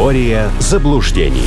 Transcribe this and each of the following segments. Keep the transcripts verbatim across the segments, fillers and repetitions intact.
Теория заблуждений.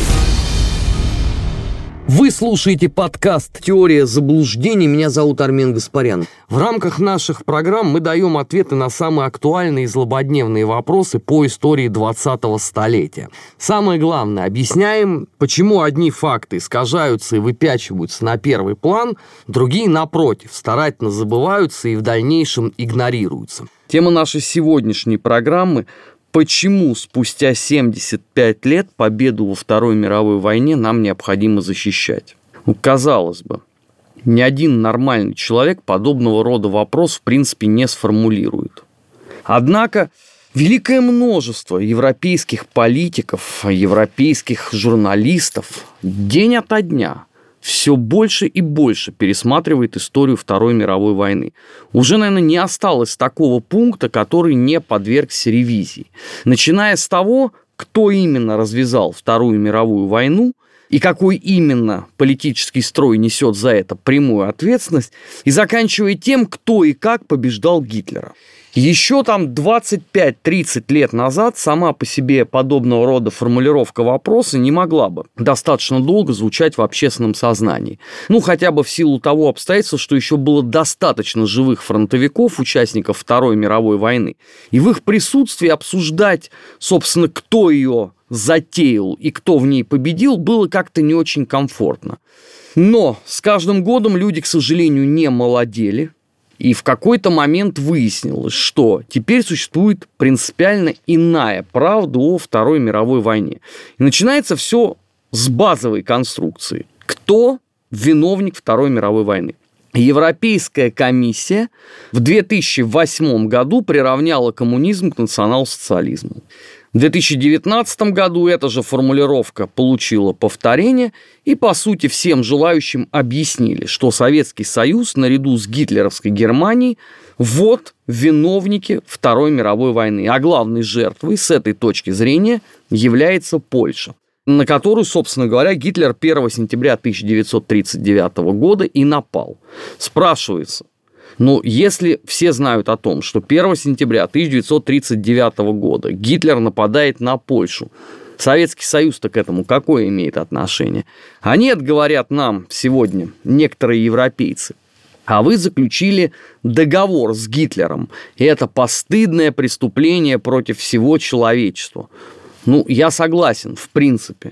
Вы слушаете подкаст «Теория заблуждений». Меня зовут Армен Гаспарян. В рамках наших программ мы даем ответы на самые актуальные и злободневные вопросы по истории двадцатого столетия. Самое главное, объясняем, почему одни факты искажаются и выпячиваются на первый план, другие, напротив, старательно забываются и в дальнейшем игнорируются. Тема нашей сегодняшней программы – почему спустя семьдесят пять лет победу во Второй мировой войне нам необходимо защищать? Ну, казалось бы, ни один нормальный человек подобного рода вопрос в принципе не сформулирует. Однако великое множество европейских политиков, европейских журналистов день ото дня все больше и больше пересматривает историю Второй мировой войны. Уже, наверное, не осталось такого пункта, который не подвергся ревизии. Начиная с того, кто именно развязал Вторую мировую войну и какой именно политический строй несет за это прямую ответственность, и заканчивая тем, кто и как побеждал Гитлера. Еще там двадцать пять тридцать лет назад сама по себе подобного рода формулировка вопроса не могла бы достаточно долго звучать в общественном сознании. Ну, хотя бы в силу того обстоятельства, что еще было достаточно живых фронтовиков, участников Второй мировой войны. И в их присутствии обсуждать, собственно, кто ее затеял и кто в ней победил, было как-то не очень комфортно. Но с каждым годом люди, к сожалению, не молодели. И в какой-то момент выяснилось, что теперь существует принципиально иная правда о Второй мировой войне. И начинается все с базовой конструкции. Кто виновник Второй мировой войны? Европейская комиссия в две тысячи восьмом году приравняла коммунизм к национал-социализму. В две тысячи девятнадцатом году эта же формулировка получила повторение, и, по сути, всем желающим объяснили, что Советский Союз наряду с гитлеровской Германией вот виновники Второй мировой войны, а главной жертвой с этой точки зрения является Польша, на которую, собственно говоря, Гитлер первого сентября тысяча девятьсот тридцать девятого года и напал. Спрашивается, ну, если все знают о том, что первого сентября тысяча девятьсот тридцать девятого года Гитлер нападает на Польшу, Советский Союз-то к этому какое имеет отношение? А нет, говорят нам сегодня некоторые европейцы, а вы заключили договор с Гитлером, и это постыдное преступление против всего человечества. Ну, я согласен, в принципе,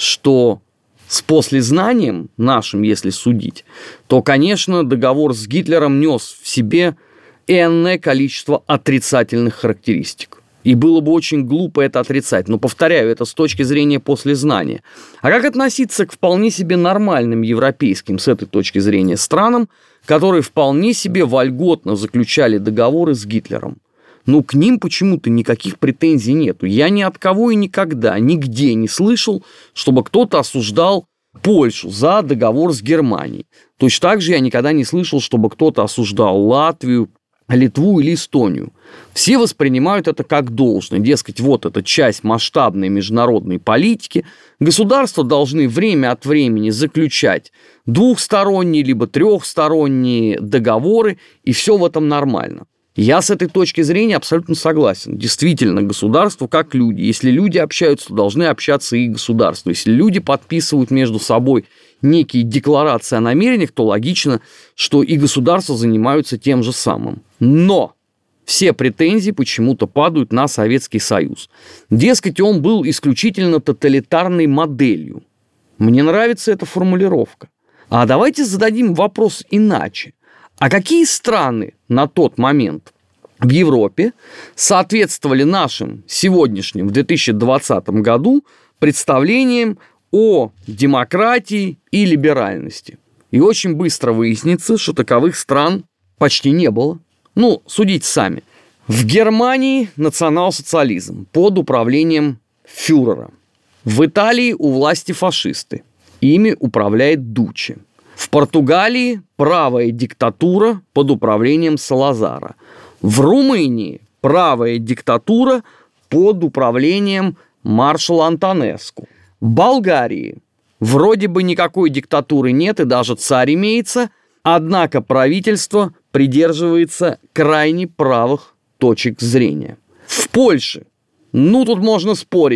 что с послезнанием нашим, если судить, то, конечно, договор с Гитлером нес в себе энное количество отрицательных характеристик. И было бы очень глупо это отрицать. Но, повторяю, это с точки зрения послезнания. А как относиться к вполне себе нормальным европейским, с этой точки зрения, странам, которые вполне себе вольготно заключали договоры с Гитлером? Ну, к ним почему-то никаких претензий нету. Я ни от кого и никогда, нигде не слышал, чтобы кто-то осуждал Польшу за договор с Германией. Точно так же я никогда не слышал, чтобы кто-то осуждал Латвию, Литву или Эстонию. Все воспринимают это как должное. Дескать, вот это часть масштабной международной политики. Государства должны время от времени заключать двухсторонние либо трехсторонние договоры, и все в этом нормально. Я с этой точки зрения абсолютно согласен. Действительно, государство как люди. Если люди общаются, то должны общаться и государство. Если люди подписывают между собой некие декларации о намерениях, то логично, что и государства занимаются тем же самым. Но все претензии почему-то падают на Советский Союз. Дескать, он был исключительно тоталитарной моделью. Мне нравится эта формулировка. А давайте зададим вопрос иначе. А какие страны на тот момент в Европе соответствовали нашим сегодняшним в две тысячи двадцатом году представлениям о демократии и либеральности? И очень быстро выяснится, что таковых стран почти не было. Ну, судите сами. В Германии национал-социализм под управлением фюрера. В Италии у власти фашисты. Ими управляет Дуччи. В Португалии правая диктатура под управлением Салазара. В Румынии правая диктатура под управлением маршала Антонеску. В Болгарии вроде бы никакой диктатуры нет и даже царь имеется, однако правительство придерживается крайне правых точек зрения. В Польше, ну тут можно спорить,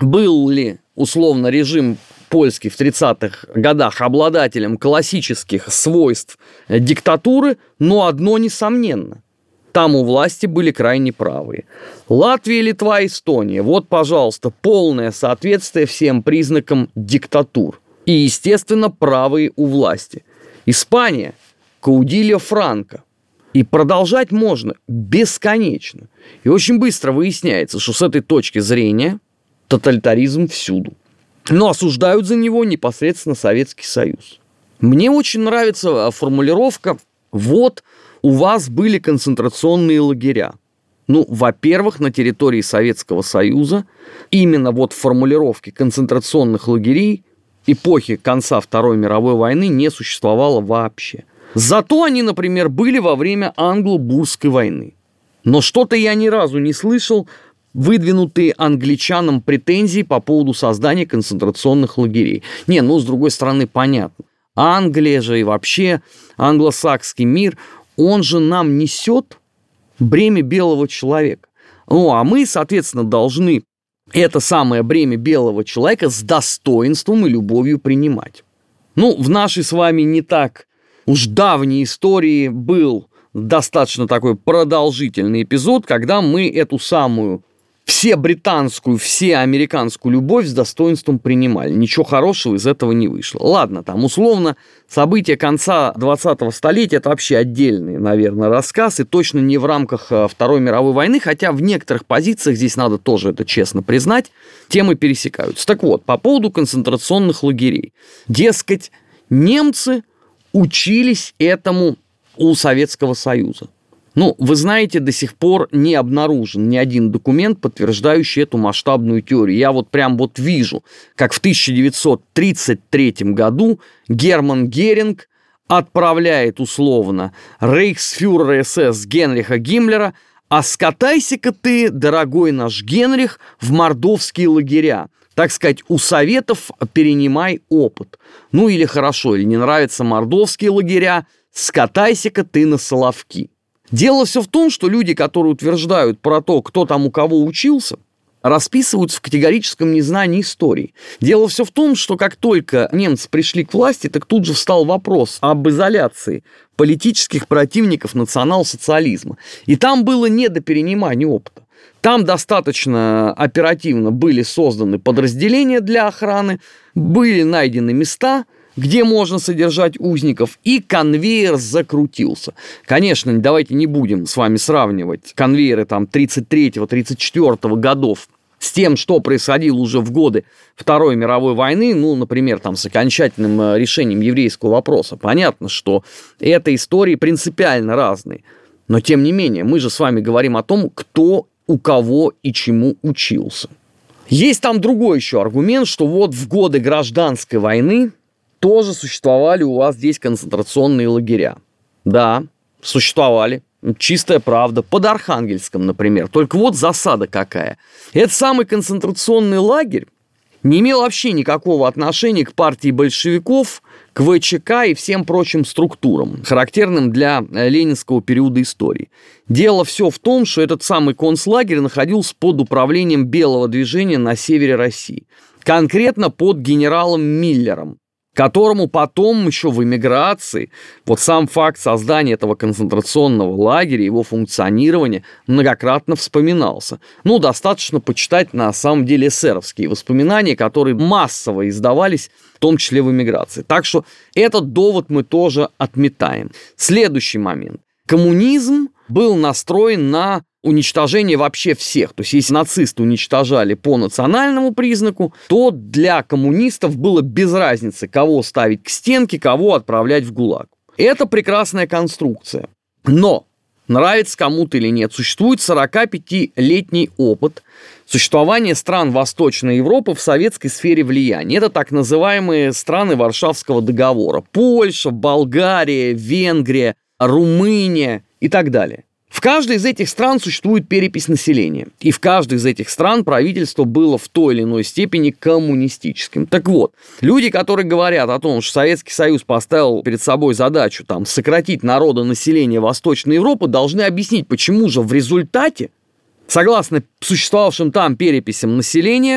был ли, условно, режим польский в тридцатых годах обладателем классических свойств диктатуры, но одно несомненно. Там у власти были крайне правые. Латвия, Литва, Эстония. Вот, пожалуйста, полное соответствие всем признакам диктатур. И, естественно, правые у власти. Испания, Каудильо Франко. И продолжать можно бесконечно. И очень быстро выясняется, что с этой точки зрения тоталитаризм всюду. Но осуждают за него непосредственно Советский Союз. Мне очень нравится формулировка «вот у вас были концентрационные лагеря». Ну, во-первых, на территории Советского Союза именно вот в формулировке концентрационных лагерей эпохи конца Второй мировой войны не существовало вообще. Зато они, например, были во время Англо-Бурской войны. Но что-то я ни разу не слышал выдвинутые англичанам претензии по поводу создания концентрационных лагерей. Не, ну, с другой стороны, понятно. Англия же и вообще англосакский мир, он же нам несет бремя белого человека. Ну, а мы, соответственно, должны это самое бремя белого человека с достоинством и любовью принимать. Ну, в нашей с вами не так уж давней истории был достаточно такой продолжительный эпизод, когда мы эту самую все британскую, все американскую любовь с достоинством принимали. Ничего хорошего из этого не вышло. Ладно, там условно события конца двадцатого столетия – это вообще отдельный, наверное, рассказ, и точно не в рамках Второй мировой войны, хотя в некоторых позициях, здесь надо тоже это честно признать, темы пересекаются. Так вот, по поводу концентрационных лагерей. Дескать, немцы учились этому у Советского Союза. Ну, вы знаете, до сих пор не обнаружен ни один документ, подтверждающий эту масштабную теорию. Я вот прям вот вижу, как в тысяча девятьсот тридцать третьем году Герман Геринг отправляет условно рейхсфюрера СС Генриха Гиммлера: а скатайся-ка ты, дорогой наш Генрих, в мордовские лагеря. Так сказать, у Советов перенимай опыт. Ну или хорошо, или не нравятся мордовские лагеря, скатайся-ка ты на Соловки. Дело все в том, что люди, которые утверждают про то, кто там у кого учился, расписываются в категорическом незнании истории. Дело все в том, что как только немцы пришли к власти, так тут же встал вопрос об изоляции политических противников национал-социализма. И там было не до перенимания опыта. Там достаточно оперативно были созданы подразделения для охраны, были найдены места, где можно содержать узников, и конвейер закрутился. Конечно, давайте не будем с вами сравнивать конвейеры там тридцать третьего тридцать четвёртого годов с тем, что происходило уже в годы Второй мировой войны, ну, например, там, с окончательным решением еврейского вопроса. Понятно, что это истории принципиально разные. Но, тем не менее, мы же с вами говорим о том, кто у кого и чему учился. Есть там другой еще аргумент, что вот в годы гражданской войны тоже существовали у вас здесь концентрационные лагеря. Да, существовали. Чистая правда. Под Архангельском, например. Только вот засада какая. Этот самый концентрационный лагерь не имел вообще никакого отношения к партии большевиков, к ВЧК и всем прочим структурам, характерным для ленинского периода истории. Дело все в том, что этот самый концлагерь находился под управлением белого движения на севере России. Конкретно под генералом Миллером, которому потом еще в эмиграции вот сам факт создания этого концентрационного лагеря, его функционирования многократно вспоминался. Ну, достаточно почитать на самом деле эсеровские воспоминания, которые массово издавались, в том числе в эмиграции. Так что этот довод мы тоже отметаем. Следующий момент. Коммунизм был настроен на уничтожение вообще всех. То есть, если нацисты уничтожали по национальному признаку, то для коммунистов было без разницы, кого ставить к стенке, кого отправлять в ГУЛАГ. Это прекрасная конструкция. Но, нравится кому-то или нет, существует сорокапятилетний опыт существования стран Восточной Европы в советской сфере влияния. Это так называемые страны Варшавского договора. Польша, Болгария, Венгрия, Румыния и так далее. В каждой из этих стран существует перепись населения. И в каждой из этих стран правительство было в той или иной степени коммунистическим. Так вот, люди, которые говорят о том, что Советский Союз поставил перед собой задачу там, сократить народонаселение Восточной Европы, должны объяснить, почему же в результате, согласно существовавшим там переписям населения,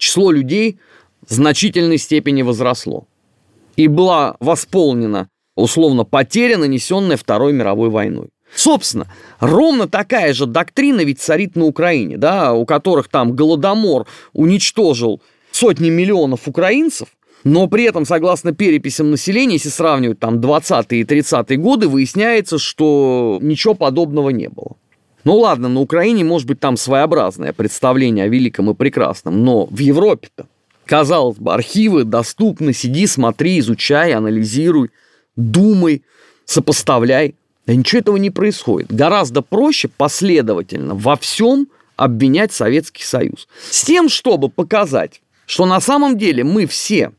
число людей в значительной степени возросло. И была восполнена, условно, потеря, нанесенная Второй мировой войной. Собственно, ровно такая же доктрина ведь царит на Украине, да, у которых там Голодомор уничтожил сотни миллионов украинцев, но при этом, согласно переписям населения, если сравнивать там двадцатые и тридцатые годы, выясняется, что ничего подобного не было. Ну ладно, на Украине может быть там своеобразное представление о великом и прекрасном, но в Европе-то, казалось бы, архивы доступны, сиди, смотри, изучай, анализируй, думай, сопоставляй. Да ничего этого не происходит. Гораздо проще последовательно во всем обвинять Советский Союз. С тем, чтобы показать, что на самом деле мы все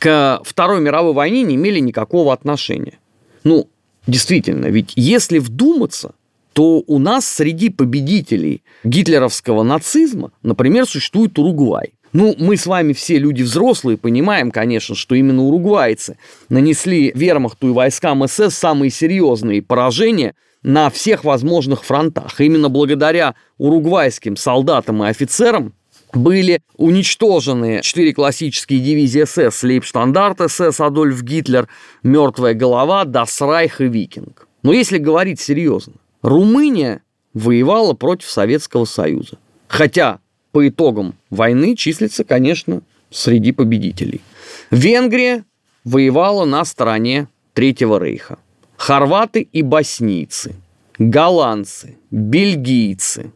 к Второй мировой войне не имели никакого отношения. Ну, действительно, ведь если вдуматься, то у нас среди победителей гитлеровского нацизма, например, существует Уругвай. Ну, мы с вами все люди взрослые, понимаем, конечно, что именно уругвайцы нанесли вермахту и войскам эс эс самые серьезные поражения на всех возможных фронтах. Именно благодаря уругвайским солдатам и офицерам были уничтожены четыре классические дивизии эс эс: Лейбштандарт эс эс, Адольф Гитлер, Мертвая голова, Das Reich и Викинг. Но если говорить серьезно, Румыния воевала против Советского Союза. Хотя по итогам войны числится, конечно, среди победителей. Венгрия воевала на стороне Третьего Рейха. Хорваты и боснийцы, голландцы, бельгийцы,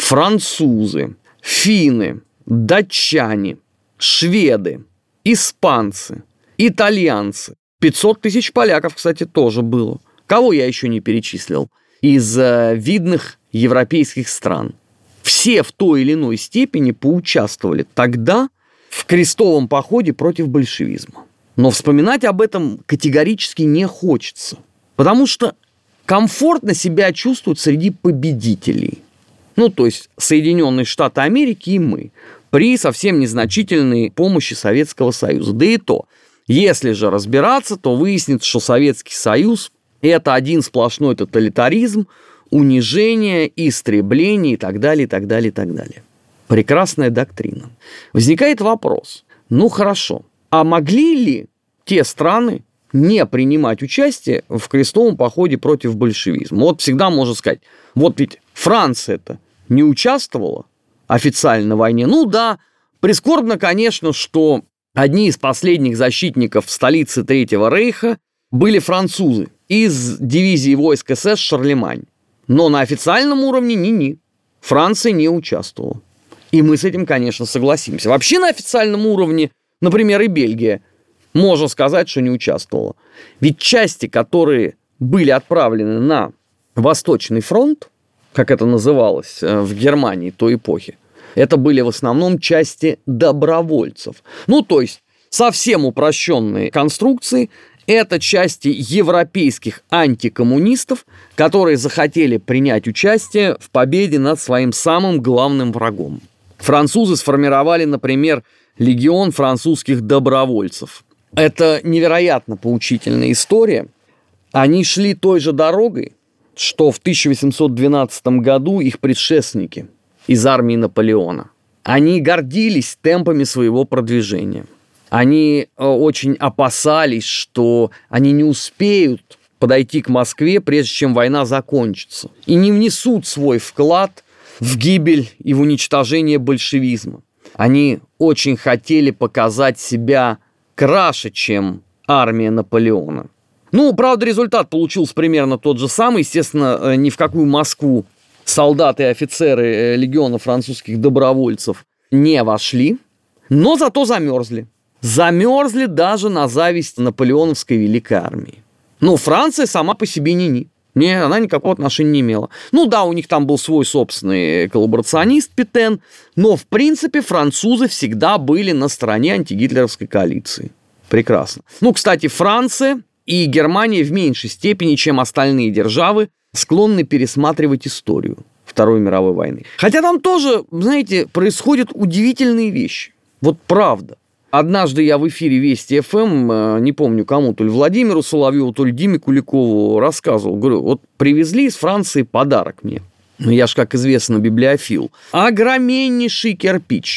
французы, финны, датчане, шведы, испанцы, итальянцы. пятьсот тысяч поляков, кстати, тоже было. Кого я еще не перечислил из э, видных европейских стран. Все в той или иной степени поучаствовали тогда в крестовом походе против большевизма. Но вспоминать об этом категорически не хочется, потому что комфортно себя чувствуют среди победителей. Ну, то есть Соединенные Штаты Америки и мы, при совсем незначительной помощи Советского Союза. Да и то, если же разбираться, то выяснится, что Советский Союз – это один сплошной тоталитаризм, унижение, истребление и так далее, и так далее, и так далее. Прекрасная доктрина. Возникает вопрос, ну хорошо, а могли ли те страны не принимать участие в крестовом походе против большевизма? Вот всегда можно сказать, вот ведь Франция-то не участвовала официально в войне. Ну да, прискорбно, конечно, что одни из последних защитников столицы Третьего Рейха были французы из дивизии войск эс эс «Шарлемань». Но на официальном уровне ни-ни. Франция не участвовала. И мы с этим, конечно, согласимся. Вообще на официальном уровне, например, и Бельгия, можно сказать, что не участвовала. Ведь части, которые были отправлены на Восточный фронт, как это называлось в Германии той эпохи, это были в основном части добровольцев. Ну, то есть, совсем упрощенные конструкции – это части европейских антикоммунистов, которые захотели принять участие в победе над своим самым главным врагом. Французы сформировали, например, легион французских добровольцев. Это невероятно поучительная история. Они шли той же дорогой, что в тысяча восемьсот двенадцатом году их предшественники из армии Наполеона. Они гордились темпами своего продвижения. Они очень опасались, что они не успеют подойти к Москве, прежде чем война закончится, и не внесут свой вклад в гибель и в уничтожение большевизма. Они очень хотели показать себя краше, чем армия Наполеона. Ну, правда, результат получился примерно тот же самый. Естественно, ни в какую Москву солдаты и офицеры легиона французских добровольцев не вошли, но зато замерзли. Замерзли даже на зависть наполеоновской великой армии. Но Франция сама по себе ни-ни. Не, она никакого отношения не имела. Ну да, у них там был свой собственный коллаборационист Петен, но в принципе французы всегда были на стороне антигитлеровской коалиции. Прекрасно. Ну, кстати, Франция и Германия в меньшей степени, чем остальные державы, склонны пересматривать историю Второй мировой войны. Хотя там тоже, знаете, происходят удивительные вещи. Вот правда. Однажды я в эфире Вести эф эм, не помню кому, то ли Владимиру Соловьеву, то ли Диме Куликову рассказывал. Говорю, вот привезли из Франции подарок мне. Ну, я ж, как известно, библиофил. Огроменнейший кирпич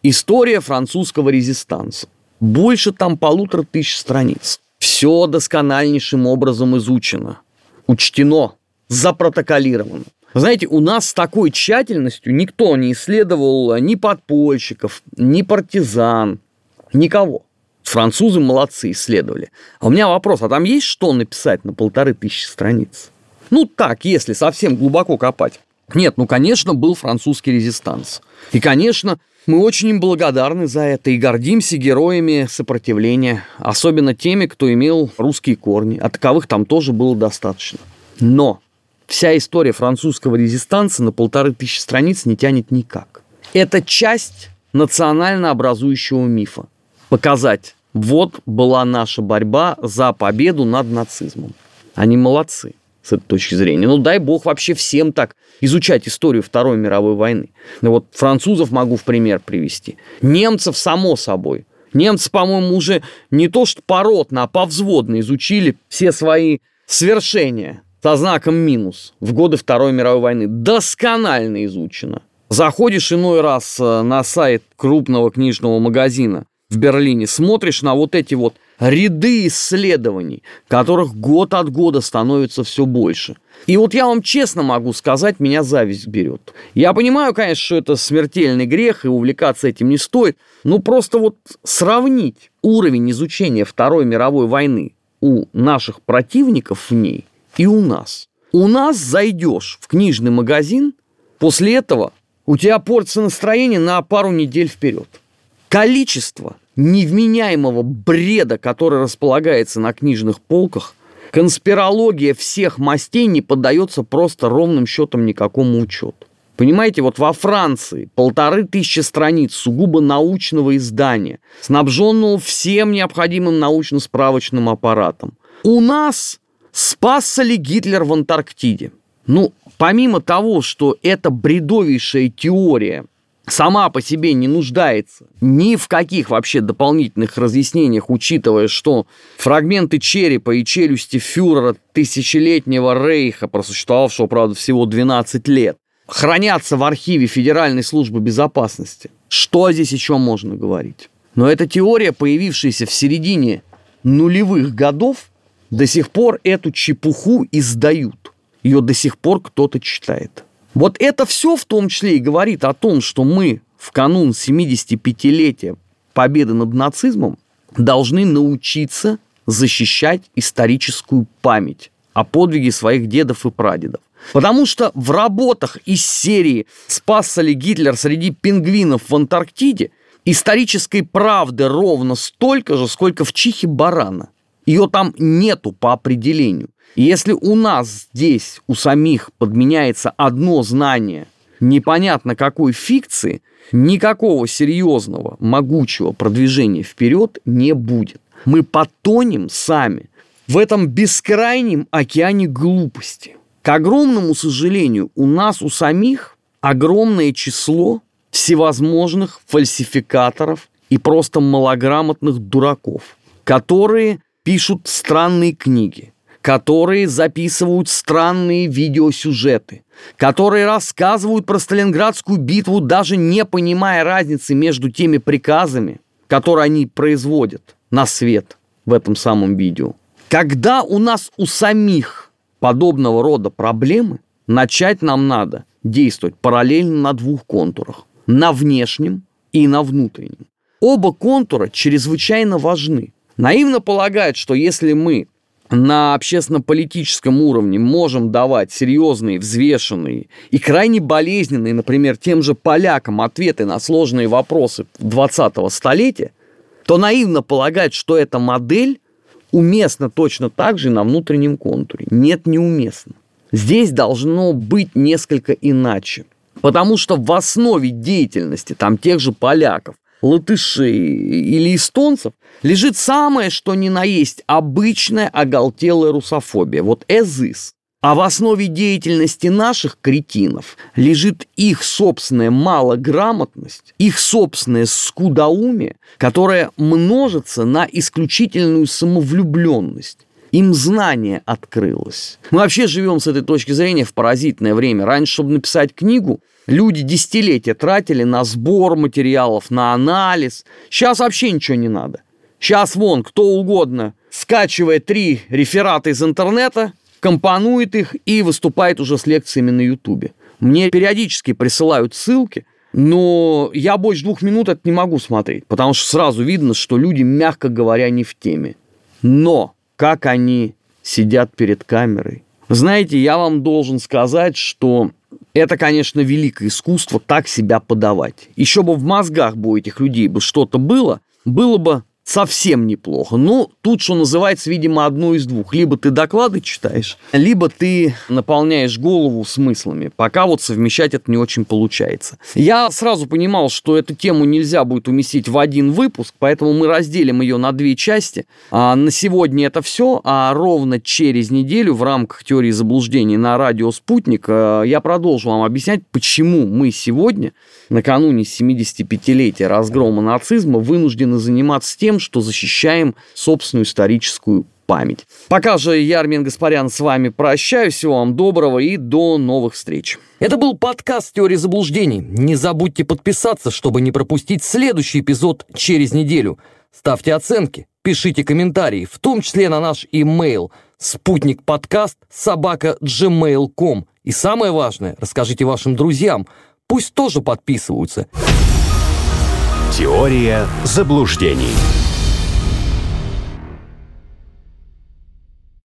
История французского резистанса. Больше там полутора тысяч страниц. Все доскональнейшим образом изучено, учтено, запротоколировано. Знаете, у нас с такой тщательностью никто не исследовал ни подпольщиков, ни партизан, никого. Французы молодцы, исследовали. А у меня вопрос, а там есть что написать на полторы тысячи страниц? Ну так, если совсем глубоко копать. Нет, ну, конечно, был французский резистанс. И, конечно, мы очень им благодарны за это и гордимся героями сопротивления, особенно теми, кто имел русские корни, а таковых там тоже было достаточно. Но вся история французского резистанса на полторы тысячи страниц не тянет никак. Это часть национально образующего мифа. Показать, вот была наша борьба за победу над нацизмом. Они молодцы с этой точки зрения. Ну, дай бог вообще всем так изучать историю Второй мировой войны. Ну, вот французов могу в пример привести. Немцев, само собой. Немцы, по-моему, уже не то что поротно, а повзводно изучили все свои свершения со знаком минус в годы Второй мировой войны. Досконально изучено. Заходишь иной раз на сайт крупного книжного магазина в Берлине, смотришь на вот эти вот ряды исследований, которых год от года становится все больше. И вот я вам честно могу сказать, меня зависть берет. Я понимаю, конечно, что это смертельный грех, и увлекаться этим не стоит, но просто вот сравнить уровень изучения Второй мировой войны у наших противников в ней и у нас. У нас зайдешь в книжный магазин, после этого у тебя порция настроения на пару недель вперед. Количество невменяемого бреда, который располагается на книжных полках, конспирология всех мастей не поддается просто ровным счетом никакому учету. Понимаете, вот во Франции полторы тысячи страниц сугубо научного издания, снабженного всем необходимым научно-справочным аппаратом. У нас спасся ли Гитлер в Антарктиде? Ну, помимо того, что эта бредовейшая теория сама по себе не нуждается ни в каких вообще дополнительных разъяснениях, учитывая, что фрагменты черепа и челюсти фюрера тысячелетнего рейха, просуществовавшего, правда, всего двенадцать лет, хранятся в архиве Федеральной службы безопасности. Что здесь еще можно говорить? Но эта теория, появившаяся в середине нулевых годов, до сих пор эту чепуху издают. Ее до сих пор кто-то читает. Вот это все в том числе и говорит о том, что мы в канун семидесятипятилетия победы над нацизмом должны научиться защищать историческую память о подвиге своих дедов и прадедов. Потому что в работах из серии «Спасся ли Гитлер среди пингвинов в Антарктиде» исторической правды ровно столько же, сколько в чихе барана. Ее там нету по определению. И если у нас здесь, у самих, подменяется одно знание непонятно какой фикции, никакого серьезного, могучего продвижения вперед не будет. Мы потонем сами в этом бескрайнем океане глупости. К огромному сожалению, у нас у самих огромное число всевозможных фальсификаторов и просто малограмотных дураков, которые пишут странные книги, которые записывают странные видеосюжеты, которые рассказывают про Сталинградскую битву, даже не понимая разницы между теми приказами, которые они производят на свет в этом самом видео. Когда у нас у самих подобного рода проблемы, начать нам надо действовать параллельно на двух контурах. На внешнем и на внутреннем. Оба контура чрезвычайно важны. Наивно полагают, что если мы на общественно-политическом уровне можем давать серьезные, взвешенные и крайне болезненные, например, тем же полякам ответы на сложные вопросы двадцатого столетия, то наивно полагать, что эта модель уместна точно так же и на внутреннем контуре. Нет, неуместно. Здесь должно быть несколько иначе. Потому что в основе деятельности там тех же поляков, латышей или эстонцев лежит самое, что ни на есть, обычная оголтелая русофобия. Вот эзис. А в основе деятельности наших кретинов лежит их собственная малограмотность, их собственное скудоумие, которое множится на исключительную самовлюбленность. Им знание открылось. Мы вообще живем с этой точки зрения в паразитное время. Раньше, чтобы написать книгу, люди десятилетия тратили на сбор материалов, на анализ. Сейчас вообще ничего не надо. Сейчас вон кто угодно скачивает три реферата из интернета, компонует их и выступает уже с лекциями на Ютубе. Мне периодически присылают ссылки, но я больше двух минут это не могу смотреть, потому что сразу видно, что люди, мягко говоря, не в теме. Но как они сидят перед камерой. Знаете, я вам должен сказать, что это, конечно, великое искусство так себя подавать. Еще бы в мозгах бы у этих людей бы что-то было, было бы совсем неплохо. Ну, тут, что называется, видимо, одно из двух. Либо ты доклады читаешь, либо ты наполняешь голову смыслами. Пока вот совмещать это не очень получается. Я сразу понимал, что эту тему нельзя будет уместить в один выпуск, поэтому мы разделим ее на две части. А на сегодня это все, а ровно через неделю в рамках теории заблуждений на радио «Спутник» я продолжу вам объяснять, почему мы сегодня, накануне семидесятипятилетия разгрома нацизма, вынуждены заниматься тем, что защищаем собственную историческую память. Пока же я, Армен Гаспарян, с вами прощаюсь. Всего вам доброго и до новых встреч. Это был подкаст «Теория заблуждений». Не забудьте подписаться, чтобы не пропустить следующий эпизод через неделю. Ставьте оценки, пишите комментарии, в том числе на наш имейл спутникподкаст собака джимейл точка ком. И самое важное, расскажите вашим друзьям, пусть тоже подписываются. Теория заблуждений.